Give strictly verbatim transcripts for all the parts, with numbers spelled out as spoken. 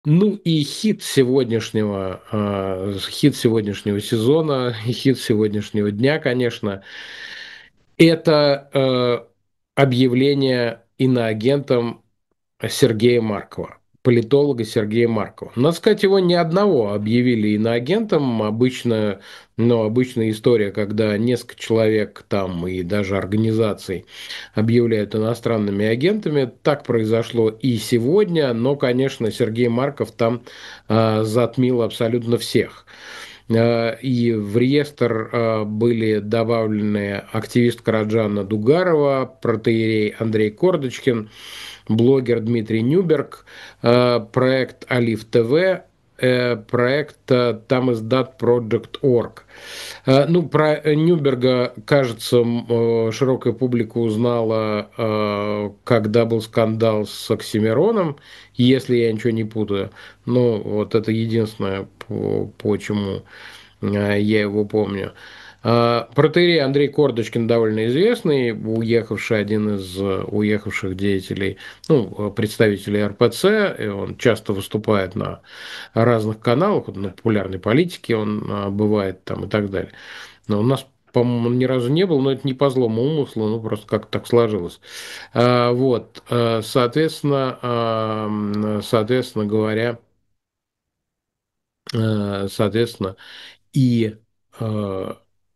Ну и хит сегодняшнего, а, хит сегодняшнего сезона, и хит сегодняшнего дня, конечно, это э, объявление иноагентом Сергея Маркова, политолога Сергея Маркова. Надо сказать, его ни одного объявили иноагентом. Обычно, ну, обычная история, когда несколько человек там и даже организаций объявляют иностранными агентами. Так произошло и сегодня, но, конечно, Сергей Марков там э, затмил абсолютно всех. Э, И в реестр э, были добавлены активистка Раджана Дугарова, протоиерей Андрей Кордочкин, блогер Дмитрий Нюберг, э, проект Алиф ТВ, э, проект э, Tamizdat Project точка орг. Э, Ну, про Нюберга, кажется, м, э, широкая публика узнала, э, когда был скандал с Оксимироном, если я ничего не путаю. Ну, вот это единственное, по, по чему э, я его помню. А, Протоиерей Андрей Кордочкин довольно известный, уехавший, один из э, уехавших деятелей, ну, э, представителей эр пэ цэ, и он часто выступает на разных каналах, вот на популярной политике он а, бывает там и так далее. Но у нас, по-моему, он ни разу не был, но это не по злому умыслу, ну, просто как так сложилось. А, вот, э, соответственно, а, м, соответственно говоря, э, соответственно, и э,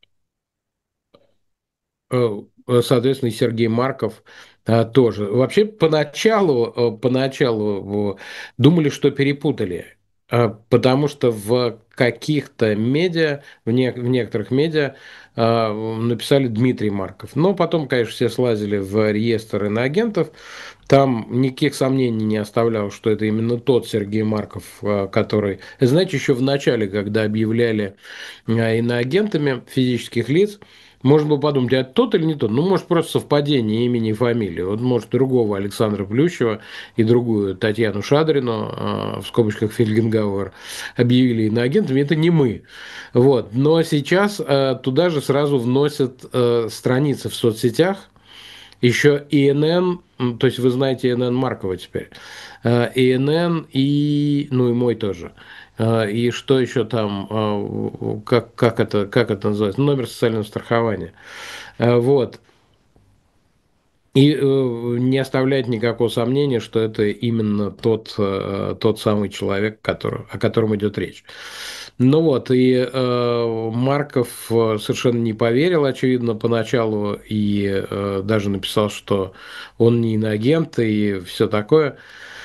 Э, соответственно, и Сергей Марков а, тоже. Вообще, поначалу, э, поначалу э, думали, что перепутали, а, потому что в каких-то медиа, в, не- в некоторых медиа а, написали Дмитрий Марков. Но потом, конечно, все слазили в реестр иноагентов. Там никаких сомнений не оставлял, что это именно тот Сергей Марков, а, который... Знаете, еще в начале, когда объявляли а, иноагентами физических лиц, можно было подумать, а это тот или не тот? Ну, может, просто совпадение имени и фамилии. Вот, может, другого Александра Плющева и другую Татьяну Шадрину, э, в скобочках Фельгенгауэр, объявили иноагентами. Это не мы. Вот. Но сейчас э, туда же сразу вносят э, страницы в соцсетях, еще и эн эн, м, то есть вы знаете и эн эн Маркова теперь, Э, и эн эн, и, ну и мой тоже. Э, И что еще там, э, как, как это, как это называется, ну, номер социального страхования. Э, Вот. И э, не оставляет никакого сомнения, что это именно тот, э, тот самый человек, который, о котором идет речь. Ну вот, и э, Марков э, совершенно не поверил, очевидно, поначалу, и э, даже написал, что он не иноагент и все такое.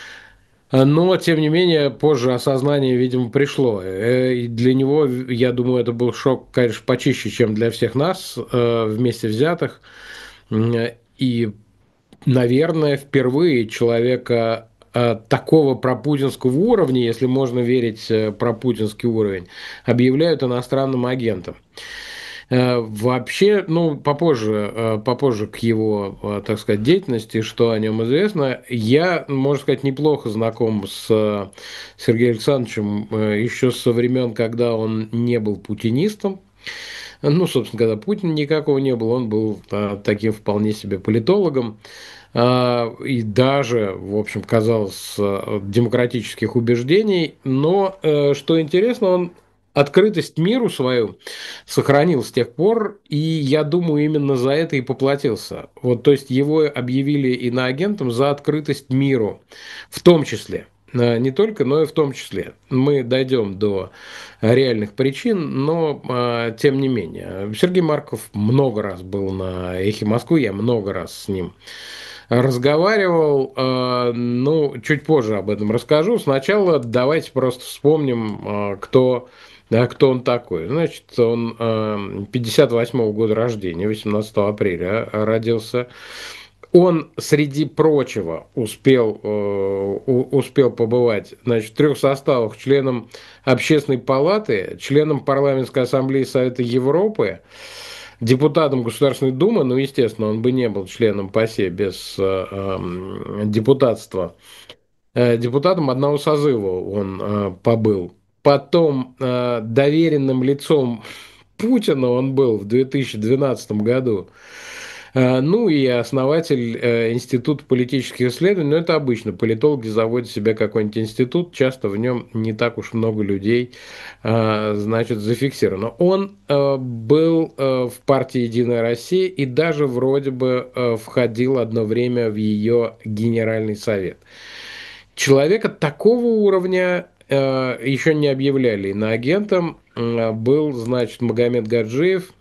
Но, тем не менее, позже осознание, видимо, пришло. Э, И для него, я думаю, это был шок, конечно, почище, чем для всех нас э, вместе взятых. М, И наверное, впервые человека э, такого пропутинского уровня, если можно верить э, пропутинский уровень, объявляют иностранным агентом. Э, Вообще, ну, попозже, э, попозже к его, э, так сказать, деятельности, что о нем известно, я, можно сказать, неплохо знаком с э, Сергеем Александровичем э, еще со времен, когда он не был путинистом. Ну, собственно, когда Путина никакого не было, он был а, таким вполне себе политологом. А, и даже, в общем, казалось, а, демократических убеждений. Но, э, что интересно, он открытость миру свою сохранил с тех пор, и я думаю, именно за это и поплатился. Вот, то есть его объявили иноагентом за открытость миру, в том числе. Э, Не только, но и в том числе. Мы дойдем до реальных причин, но а, тем не менее. Сергей Марков много раз был на «Эхе Москвы», я много раз с ним разговаривал. А, ну, чуть позже об этом расскажу. Сначала давайте просто вспомним, а, кто, да, кто он такой. Значит, он а, пятьдесят восьмого года рождения, восемнадцатого апреля родился. Он, среди прочего, успел, э, у- успел побывать, значит, в трех составах: членом Общественной палаты, членом Парламентской ассамблеи Совета Европы, депутатом Государственной Думы, ну, естественно, он бы не был членом ПАСЕ без э, эм, депутатства. Э, депутатом одного созыва он э, побыл. Потом э, доверенным лицом Путина он был в две тысячи двенадцатом году. Э, Ну и основатель э, Института политических исследований, но это обычно, политологи заводят себе какой-нибудь институт, часто в нем не так уж много людей, э, значит, зафиксировано. Он э, был э, в партии «Единая Россия» и даже вроде бы э, входил одно время в ее генеральный совет. Человека такого уровня э, еще не объявляли иноагентом. Э, Был, значит, Магомед Гаджиев,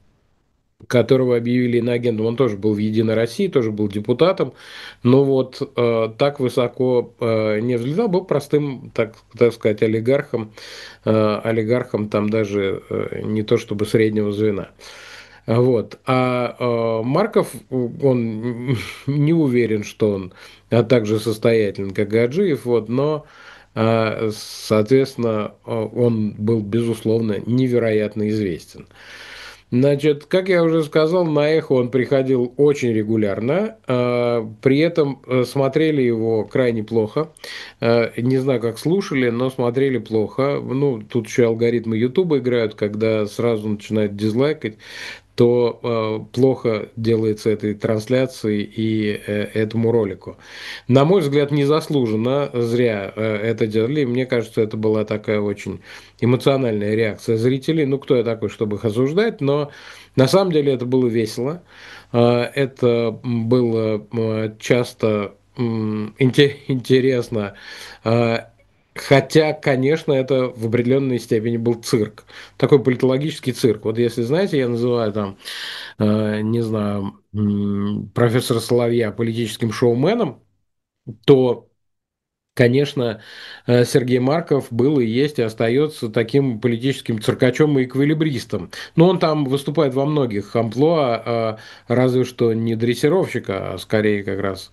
которого объявили иноагентом. Он тоже был в «Единой России», тоже был депутатом, но вот э, так высоко э, не взлетал, был простым, так, так сказать, олигархом, э, олигархом там даже э, не то чтобы среднего звена. Вот. А э, Марков, он не уверен, что он а также состоятелен, как Гаджиев, вот, но, э, соответственно, э, он был, безусловно, невероятно известен. Значит, как я уже сказал, на «Эхо» он приходил очень регулярно, э, при этом э, смотрели его крайне плохо. Э, Не знаю, как слушали, но смотрели плохо. Ну, тут еще алгоритмы Ютуба играют, когда сразу начинают дизлайкать, то э, плохо делается этой трансляции и э, этому ролику. На мой взгляд, незаслуженно зря э, это делали. И мне кажется, это была такая очень эмоциональная реакция зрителей. Ну, кто я такой, чтобы их осуждать, но на самом деле это было весело. Э, это было э, часто м, инте- интересно. Э, Хотя, конечно, это в определенной степени был цирк. Такой политологический цирк. Вот если, знаете, я называю там, э, не знаю, м, профессора Соловья политическим шоуменом, то, конечно, э, Сергей Марков был и есть и остается таким политическим циркачом и эквилибристом. Но он там выступает во многих амплуа, а, разве что не дрессировщика, а скорее как раз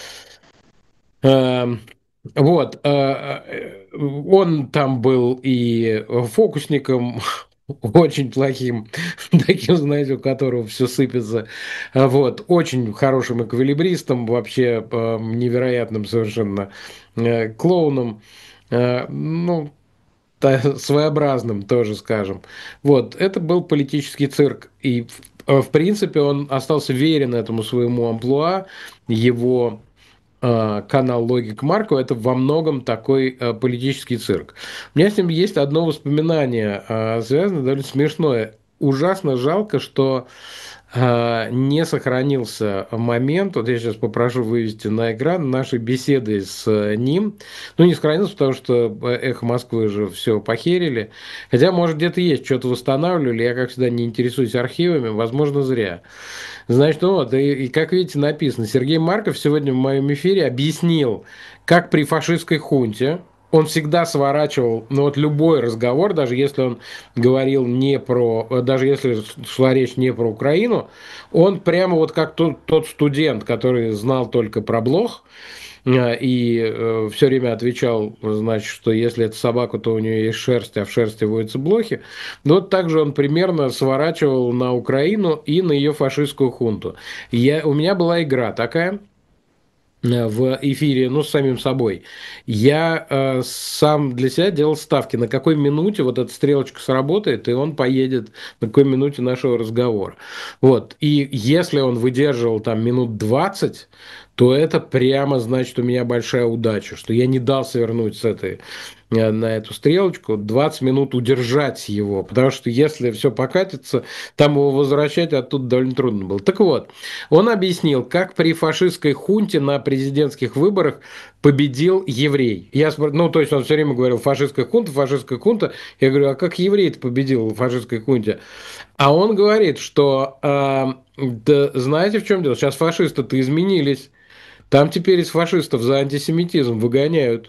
Эм, Вот, э, э, он там был и фокусником, очень плохим, таким, знаете, у которого все сыпется. А Вот, очень хорошим эквилибристом, вообще э, невероятным совершенно э, клоуном. Э, Ну, та- своеобразным тоже, скажем. Вот, это был политический цирк. И, в, э, в принципе, он остался верен этому своему амплуа, его э, канал «Логик Маркова» — это во многом такой э, политический цирк. У меня с ним есть одно воспоминание, э, связанное довольно смешное. Ужасно жалко, что э, не сохранился момент, вот я сейчас попрошу вывести на экран, нашей беседы с э, ним. Ну, не сохранился, потому что э, «Эхо Москвы» же все похерили. Хотя, может, где-то есть, что-то восстанавливали. Я, как всегда, не интересуюсь архивами, возможно, зря. Значит, ну вот, и, и как видите, написано, Сергей Марков сегодня в моем эфире объяснил, как при фашистской хунте он всегда сворачивал, ну вот любой разговор, даже если он говорил не про, даже если шла речь не про Украину, он прямо вот как тот, тот студент, который знал только про Блох, э, и э, все время отвечал, значит, что если это собака, то у нее есть шерсть, а в шерсти водятся блохи. Но вот также он примерно сворачивал на Украину и на ее фашистскую хунту. Я, у меня была игра такая э, в эфире, ну, с самим собой. Я э, сам для себя делал ставки, на какой минуте вот эта стрелочка сработает, и он поедет на какой минуте нашего разговора. Вот. И если он выдерживал там минут двадцать, то это прямо значит у меня большая удача, что я не дал свернуть с этой э, на эту стрелочку, двадцать минут удержать его, потому что если все покатится, там его возвращать оттуда довольно трудно было. Так вот, он объяснил, как при фашистской хунте на президентских выборах победил еврей. Я спр... Ну, то есть он все время говорил фашистская хунта, фашистская хунта. Я говорю, а как еврей-то победил в фашистской хунте? А он говорит, что э, да, знаете, в чем дело? Сейчас фашисты-то изменились. Там теперь из фашистов за антисемитизм выгоняют.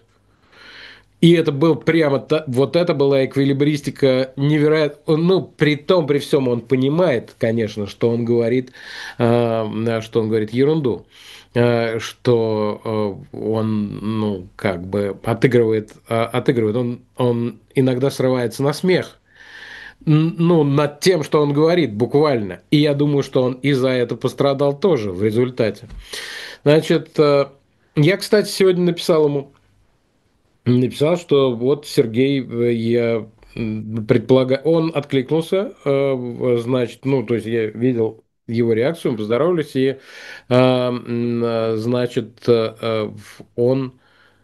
И это был прямо, та- вот это была эквилибристика невероятно, ну, при том, при всем он понимает, конечно, что он говорит, э, что он говорит ерунду, э, что э, он, ну, как бы отыгрывает, э, отыгрывает, он, он иногда срывается на смех, н- ну, над тем, что он говорит, буквально. И я думаю, что он и за это пострадал тоже в результате. Значит, э, я, кстати, сегодня написал ему, написал, что вот Сергей, э, я предполагаю, он откликнулся, э, значит, ну, то есть я видел его реакцию, мы поздоровались, и, э, м, э, значит, э, он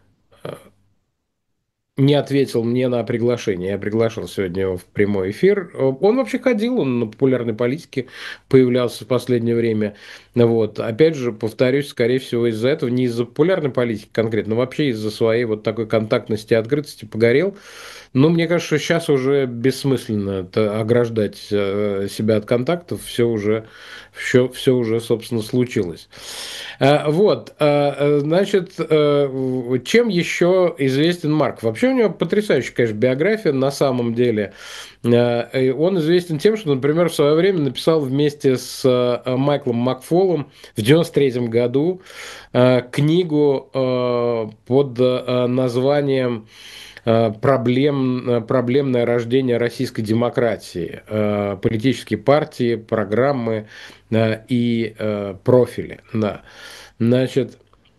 не ответил мне на приглашение. Я приглашал сегодня его в прямой эфир. Он вообще ходил, он на популярной политике появлялся в последнее время. Вот. Опять же, повторюсь, скорее всего, из-за этого, не из-за популярной политики конкретно, но вообще из-за своей вот такой контактности и открытости погорел. Ну, мне кажется, что сейчас уже бессмысленно это ограждать э, себя от контактов, все уже, все, все уже, собственно, случилось. Э, Вот, э, э, значит, э, чем еще известен Марк? Вообще у него потрясающая, конечно, биография на самом деле. Э, и Он известен тем, что, например, в свое время написал вместе с э, Майклом Макфолом в девяносто третьем году э, книгу э, под э, названием э, проблем, э, проблемное рождение российской демократии, э, политические партии, программы э, и э, профили. Да. Значит,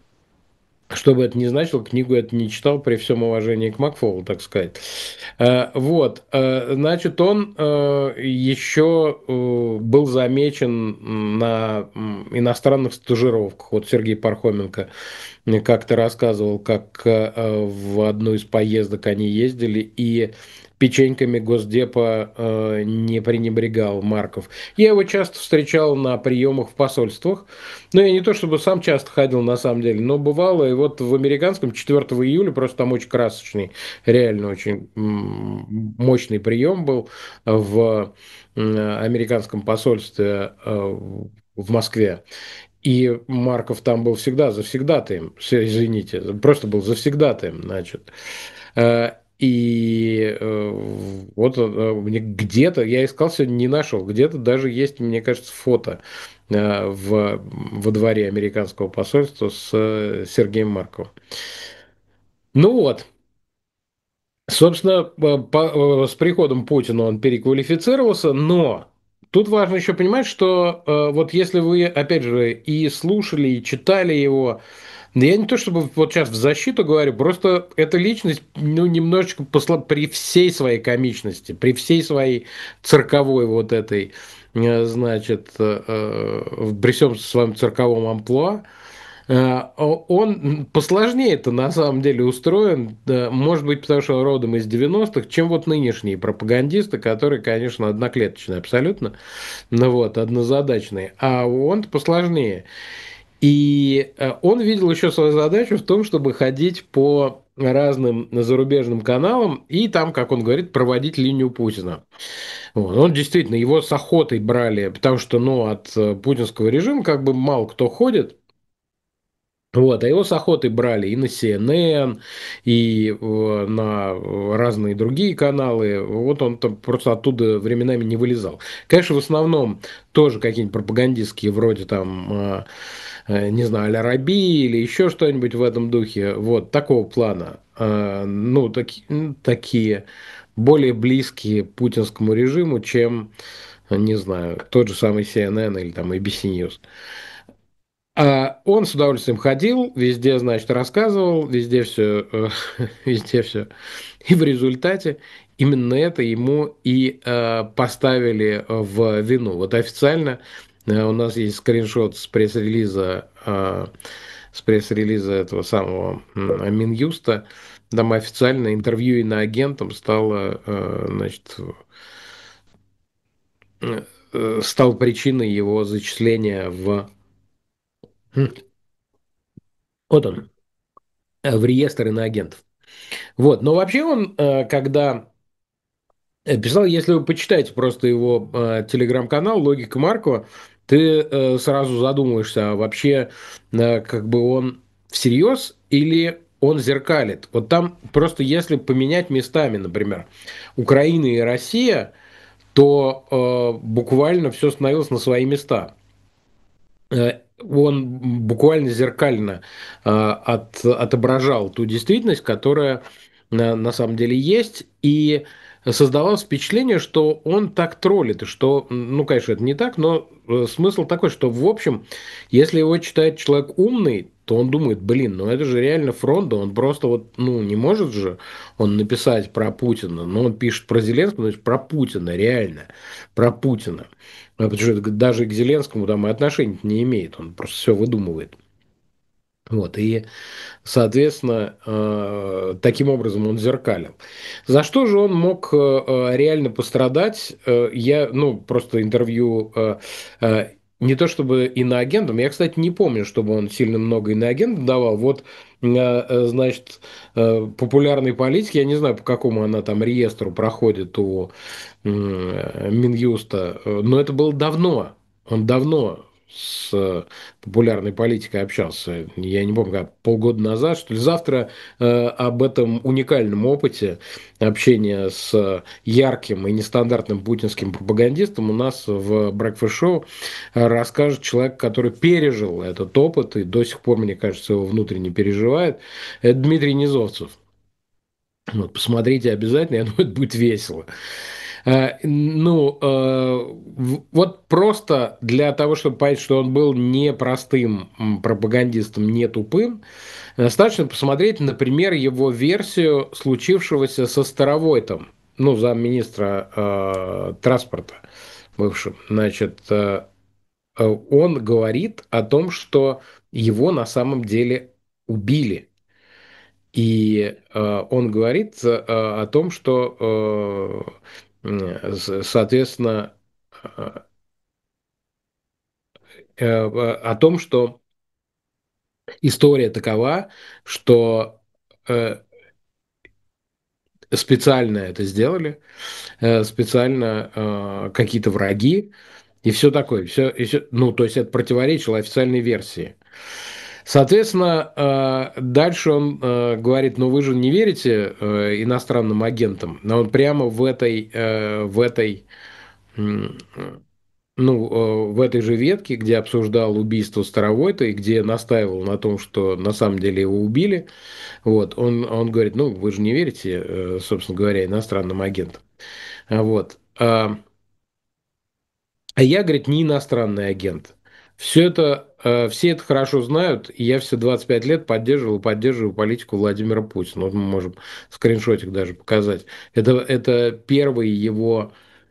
что бы это ни значило, книгу я это не читал при всем уважении к Макфолу, так сказать. Э, Вот, э, значит, он э, еще э, был замечен на м, иностранных стажировках. Вот Сергей Пархоменко мне как-то рассказывал, как э, в одну из поездок они ездили, и печеньками Госдепа э, не пренебрегал Марков. Я его часто встречал на приемах в посольствах. Ну, я не то чтобы сам часто ходил, на самом деле, но бывало, и вот в американском четвёртого июля просто там очень красочный, реально очень м, мощный прием был в м, американском посольстве э, в Москве. И Марков там был всегда завсегдатаем, все, извините, просто был завсегдатаем, значит. Э, И э, вот э, мне где-то, я искал сегодня, не нашел, где-то даже есть, мне кажется, фото э, в, во дворе американского посольства с э, Сергеем Марковым. Ну вот, собственно, по- по- с приходом Путина он переквалифицировался, но тут важно еще понимать, что э, вот если вы, опять же, и слушали, и читали его, да я не то чтобы вот сейчас в защиту говорю, просто эта личность, ну, немножечко посла... при всей своей комичности, при всей своей цирковой вот этой, э, значит, э, э, при всем своем цирковом амплуа, э, он посложнее это на самом деле устроен, да, может быть, потому что он родом из девяностых, чем вот нынешние пропагандисты, которые, конечно, одноклеточные абсолютно, ну вот, однозадачные, а он посложнее. И э, он видел еще свою задачу в том, чтобы ходить по разным зарубежным каналам и там, как он говорит, проводить линию Путина. Вот. Он действительно, его с охотой брали, потому что, ну, от э, путинского режима как бы мало кто ходит. Вот, а его с охотой брали и на Си Эн Эн, и э, на разные другие каналы. Вот он там просто оттуда временами не вылезал. Конечно, в основном тоже какие-нибудь пропагандистские, вроде там, э, э, не знаю, а-ля Раби или еще что-нибудь в этом духе. Вот, такого плана. Э, Ну, таки- м, такие более близкие путинскому режиму, чем, не знаю, тот же самый Си Эн Эн или там A B C News. А он с удовольствием ходил, везде, значит, рассказывал, везде все, везде все. И в результате именно это ему и э, поставили в вину. Вот официально э, у нас есть скриншот с пресс-релиза, э, с пресс-релиза этого самого м, Минюста. Там официально интервью иноагентам стало, э, значит, э, э, стал причиной его зачисления в, вот он, в реестр иноагентов. Вот, но вообще он, э, когда э, писал, если вы почитаете просто его э, телеграм-канал «Логика Маркова», ты э, сразу задумаешься, а вообще э, как бы он всерьез или он зеркалит. Вот там просто если поменять местами, например, Украина и Россия, то э, буквально все становилось на свои места. Э, Он буквально зеркально э, от, отображал ту действительность, которая на, на самом деле есть, и создавалось впечатление, что он так троллит, и что, ну, конечно, это не так, но э, смысл такой, что, в общем, если его читает человек умный, то он думает, блин, ну это же реально фронт, да он просто вот, ну не может же он написать про Путина, но он пишет про Зеленского, значит про Путина, реально, про Путина. А потому что даже к Зеленскому там и отношения не имеет, он просто все выдумывает. Вот, и соответственно, э, таким образом он зеркалил. За что же он мог э, э, реально пострадать? Э, Я, ну, просто интервью э, э, не то чтобы иноагентам, я, кстати, не помню, чтобы он сильно много иноагентам давал. Вот, э, э, значит, э, популярной политики, я не знаю, по какому она там реестру проходит у м, Минюста, э, но это было давно. Он давно с э, популярной политикой общался. Я не помню, как полгода назад, что ли. Завтра э, об этом уникальном опыте общения с ярким и нестандартным путинским пропагандистом у нас в Breakfast Show расскажет человек, который пережил этот опыт и до сих пор, мне кажется, его внутренне переживает. Это Дмитрий Низовцев. Вот, посмотрите обязательно, я думаю, это будет весело. Э, Ну, э, в- вот просто для того, чтобы понять, что он был не простым м, пропагандистом, не тупым, достаточно посмотреть, например, его версию случившегося со Старовойтом, ну, замминистра э, транспорта бывшим. Значит, э, э, он говорит о том, что его на самом деле убили. И э, он говорит э, о том, что, э, м, с- соответственно, э, э, о том, что история такова, что э, специально это сделали, э, специально э, какие-то враги и все такое, все, и всё- ну, то есть это противоречило официальной версии. Соответственно, э, дальше он э, говорит, ну вы же не верите э, иностранным агентам, но он прямо в этой, э, в этой, м, ну, э, в этой же ветке, где обсуждал убийство Старовойта и где настаивал на том, что на самом деле его убили, вот, он, он говорит, ну вы же не верите, э, собственно говоря, иностранным агентам. А Вот. А а я, говорит, не иностранный агент. Все это, э, все это хорошо знают, и я все двадцать пять лет поддерживал и поддерживаю политику Владимира Путина. Вот мы можем скриншотик даже показать. Это, это первые его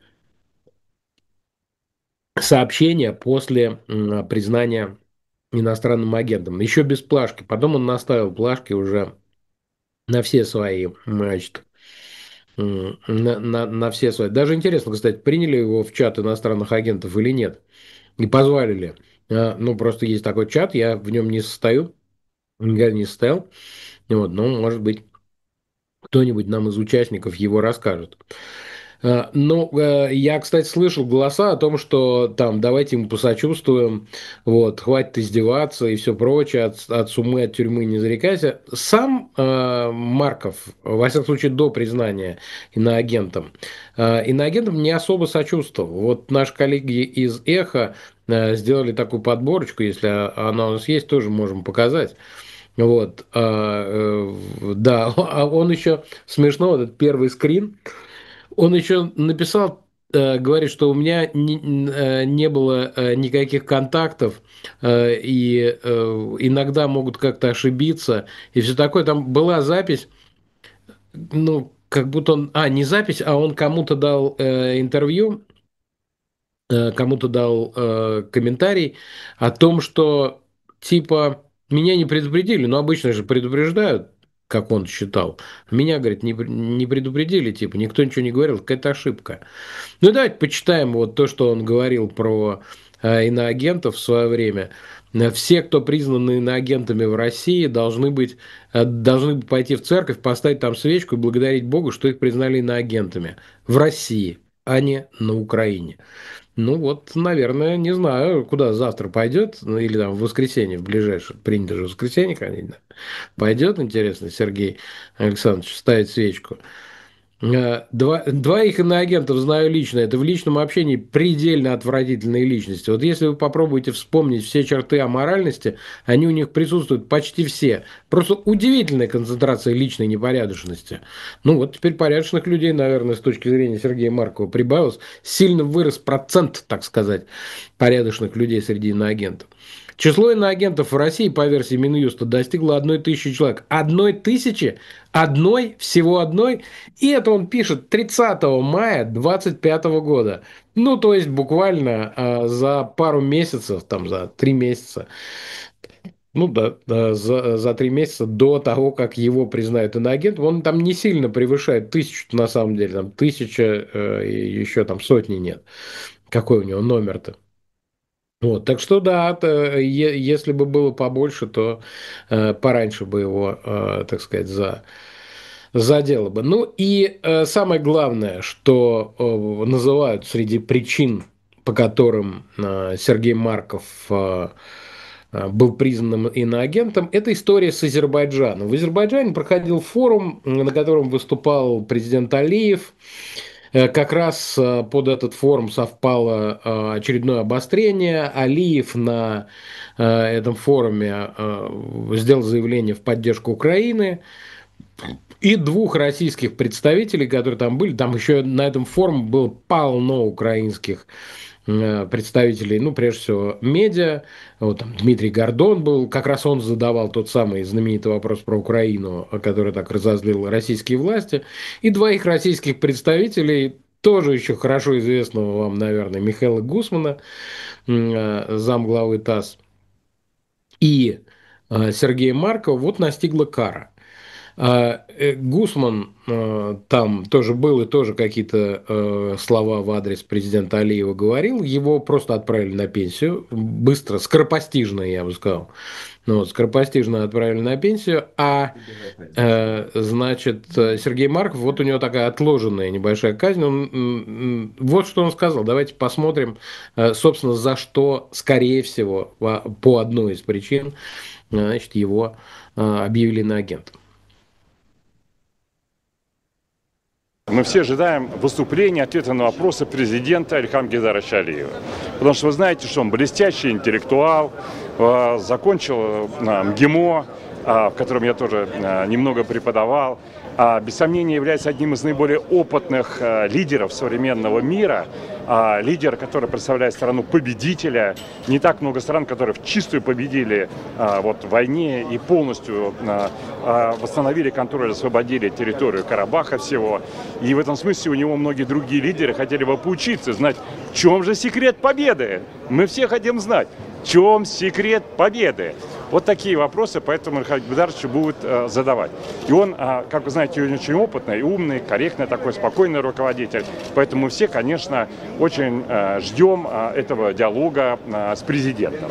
сообщения после м, признания иностранным агентом. Еще без плашки. Потом он наставил плашки уже на все свои, значит, м, на, на, на все свои. Даже интересно, кстати, приняли его в чат иностранных агентов или нет? И позвали ли? А, Ну, просто есть такой чат, я в нем не состою, никогда не состоял. Вот, но, может быть, кто-нибудь нам из участников его расскажет. А, Ну, э, я, кстати, слышал голоса о том, что там давайте ему посочувствуем, вот, хватит издеваться и все прочее, от, от сумы, от тюрьмы не зарекайся. Сам э, Марков, во всяком случае, до признания иноагентом, э, иноагентом не особо сочувствовал. Вот наши коллеги из «Эхо» э, сделали такую подборочку, если она у нас есть, тоже можем показать. Вот, а, э, да, а он еще смешно, вот этот первый скрин, он еще написал, э, говорит, что у меня не, э, не было э, никаких контактов, э, и э, иногда могут как-то ошибиться, и все такое. Там была запись, ну, как будто он, а, не запись, а он кому-то дал э, интервью, э, кому-то дал э, комментарий о том, что типа меня не предупредили, но обычно же предупреждают, как он считал. Меня, говорит, не, не предупредили, типа, никто ничего не говорил, какая-то ошибка. Ну, давайте почитаем вот то, что он говорил про э, иноагентов в свое время. Э, Все, кто признаны иноагентами в России, должны быть, э, должны пойти в церковь, поставить там свечку и благодарить Бога, что их признали иноагентами в России, а не на Украине. Ну вот, наверное, не знаю, куда завтра пойдет, ну или там в воскресенье, в ближайшее, принято же в воскресенье ходить, да. Пойдет, интересно, Сергей Александрович ставить свечку. Э, Два, двоих иноагентов знаю лично. Это в личном общении предельно отвратительные личности. Вот если вы попробуете вспомнить все черты аморальности, они у них присутствуют почти все. Просто удивительная концентрация личной непорядочности. Ну вот теперь порядочных людей, наверное, с точки зрения Сергея Маркова прибавилось. Сильно вырос процент, так сказать, порядочных людей среди иноагентов. Число иноагентов в России по версии Минюста достигло одной тысячи человек. Одной тысячи? Одной? Всего одной? И это он пишет тридцатого мая двадцать пятого года. Ну, то есть буквально э, за пару месяцев, там за три месяца, ну да, да, за, за три месяца до того, как его признают иноагентом, он там не сильно превышает тысячу, на самом деле, там тысяча, э, и еще там сотни нет. Какой у него номер-то? Вот, так что да, то, е- если бы было побольше, то э, пораньше бы его, э, так сказать, за, задело бы. Ну и э, самое главное, что э, называют среди причин, по которым э, Сергей Марков э, э, был признан иноагентом, это история с Азербайджаном. В Азербайджане проходил форум, на котором выступал президент Алиев. Э, Как раз э, под этот форум совпало э, очередное обострение. Алиев на э, этом форуме э, сделал заявление в поддержку Украины. И двух российских представителей, которые там были, там еще на этом форуме было полно украинских э, представителей, ну, прежде всего, медиа. Вот там Дмитрий Гордон был, как раз он задавал тот самый знаменитый вопрос про Украину, который так разозлил российские власти. И двоих российских представителей, тоже еще хорошо известного вам, наверное, Михаила Гусмана, э, замглавы ТАСС, и э, Сергея Маркова, вот настигла кара. А, э, Гусман э, там тоже был и тоже какие-то э, слова в адрес президента Алиева говорил. Его просто отправили на пенсию. Быстро, скоропостижно, я бы сказал. Ну, вот, скоропостижно отправили на пенсию. А э, значит, э, Сергей Марков, вот у него такая отложенная небольшая казнь. Он, м, м, вот что он сказал. Давайте посмотрим, э, собственно, за что, скорее всего, по по одной из причин, э, значит, его э, объявили иноагентом. Мы все ожидаем выступления, ответа на вопросы президента Ильхама Гейдаровича Алиева. Потому что вы знаете, что он блестящий интеллектуал, э, закончил э, МГИМО, э, в котором я тоже э, немного преподавал. А, без сомнения, является одним из наиболее опытных э, лидеров современного мира. А, лидер, который представляет страну победителя. Не так много стран, которые в чистую победили а, вот, в войне и полностью а, а, восстановили контроль, освободили территорию Карабаха всего. И в этом смысле у него многие другие лидеры хотели бы поучиться, знать, в чем же секрет победы. Мы все хотим знать, в чем секрет победы. Вот такие вопросы, поэтому Ильхам Гейдарович будет э, задавать. И он, э, как вы знаете, очень опытный, умный, корректный такой, спокойный руководитель. Поэтому мы все, конечно, очень э, ждем э, этого диалога э, с президентом.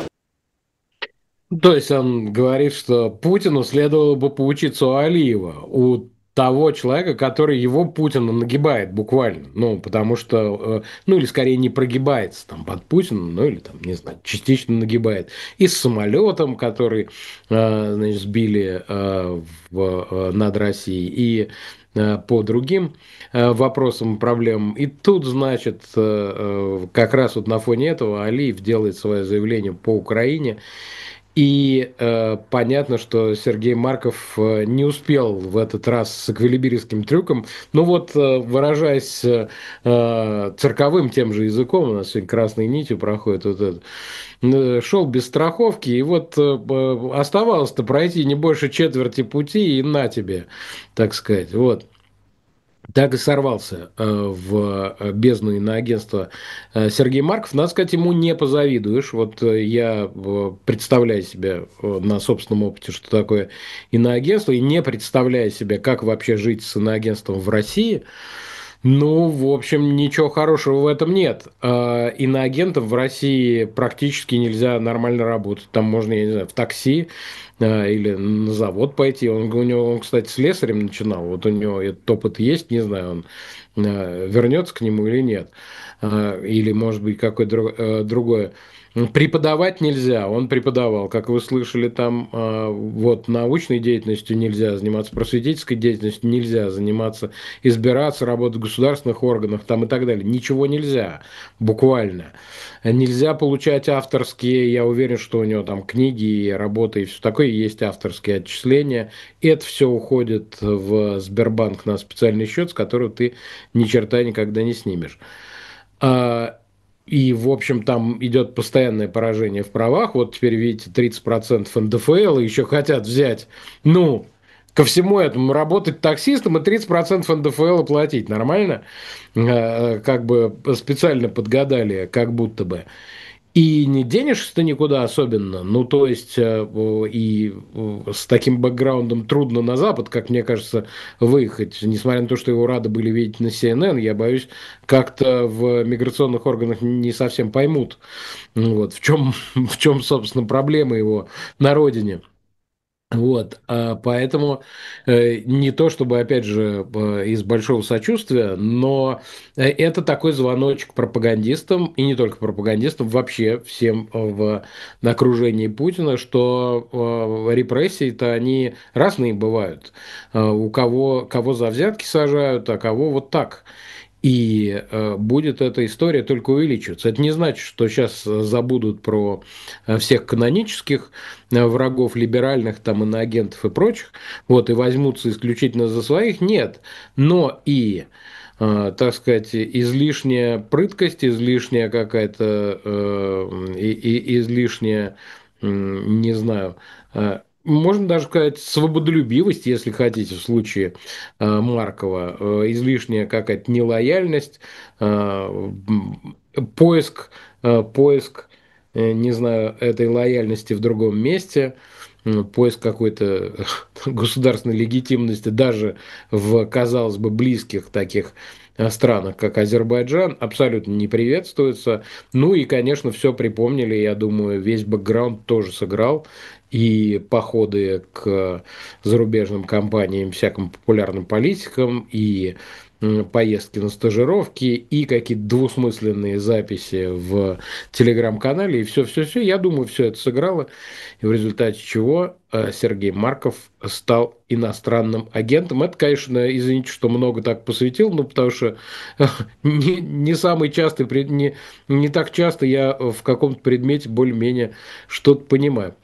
То есть он говорит, что Путину следовало бы поучиться у Алиева, у того человека, который его Путина нагибает буквально. Ну, потому что, э, ну, или скорее не прогибается там под Путиным, ну, или там, не знаю, частично нагибает. И с самолетом, который, э, значит, сбили э, в, э, над Россией, и э, по другим э, вопросам и проблемам. И тут, значит, э, э, как раз вот на фоне этого Алиев делает свое заявление по Украине. И э, понятно, что Сергей Марков э, не успел в этот раз с эквилибристским трюком. Ну вот, э, выражаясь э, э, цирковым тем же языком, у нас сегодня красной нитью проходит вот это, э, шел без страховки, и вот э, э, оставалось-то пройти не больше четверти пути, и на тебе, так сказать. Вот. Так и сорвался э, в э, бездну иноагентства э, Сергей Марков. Надо сказать, ему не позавидуешь. Вот э, я э, представляю себе э, на собственном опыте, что такое иноагентство, и не представляю себе, как вообще жить с иноагентством в России. Ну, в общем, ничего хорошего в этом нет. А, иноагентам в России практически нельзя нормально работать. Там можно, я не знаю, в такси а, или на завод пойти. Он, у него, он, кстати, слесарем начинал. Вот у него этот опыт есть, не знаю, он а, вернется к нему или нет. А, или, может быть, какое-то другое. Преподавать нельзя, он преподавал, как вы слышали, там а, вот научной деятельностью нельзя заниматься, просветительской деятельностью нельзя заниматься, избираться, работать в государственных органах там и так далее. Ничего нельзя, буквально. Нельзя получать авторские, я уверен, что у него там книги и работы и все такое, есть авторские отчисления. Это все уходит в Сбербанк на специальный счет, с которого ты ни черта никогда не снимешь. А, И, в общем, там идет постоянное поражение в правах. Вот теперь, видите, тридцать процентов эн дэ эф эл еще хотят взять. Ну, ко всему этому работать таксистом и тридцать процентов эн дэ эф эл платить. Нормально? Э, Как бы специально подгадали, как будто бы. И не денешься-то никуда особенно. Ну, то есть, э, о, и э, с таким бэкграундом трудно на Запад, как мне кажется, выехать. Несмотря на то, что его рады были видеть на си эн эн, я боюсь, как-то в миграционных органах не совсем поймут, ну вот, в чем, в чем, собственно, проблема его на родине. Вот, а поэтому э, не то чтобы, опять же, э, из большого сочувствия, но э, это такой звоночек пропагандистам, и не только пропагандистам, вообще всем э, в на окружении Путина, что э, репрессии-то они разные бывают. Э, у кого, кого за взятки сажают, а кого вот так. И э, будет эта история только увеличиваться. Это не значит, что сейчас забудут про э, всех канонических э, врагов либеральных, там, иноагентов и прочих, вот, и возьмутся исключительно за своих. Нет. Но и, э, так сказать, излишняя прыткость, излишняя какая-то, э, и, и излишняя, м, не знаю, э, можно даже сказать, свободолюбивость, если хотите, в случае э, Маркова, э, излишняя какая-то нелояльность, э, м, поиск, э, поиск, э, не знаю, этой лояльности в другом месте, м, поиск какой-то государственной легитимности даже в, казалось бы, близких таких э, странах, как Азербайджан, абсолютно не приветствуется. Ну и, конечно, все припомнили, я думаю, весь бэкграунд тоже сыграл, и походы к зарубежным компаниям, всяким популярным политикам, и м, поездки на стажировки, и какие-то двусмысленные записи в телеграм-канале, и все-все-все. Я думаю, все это сыграло, и в результате чего э, Сергей Марков стал иностранным агентом. Это, конечно, извините, что много так посвятил, но потому что э, не, не самый частый, пред- не, не так часто я в каком-то предмете более-менее что-то понимаю.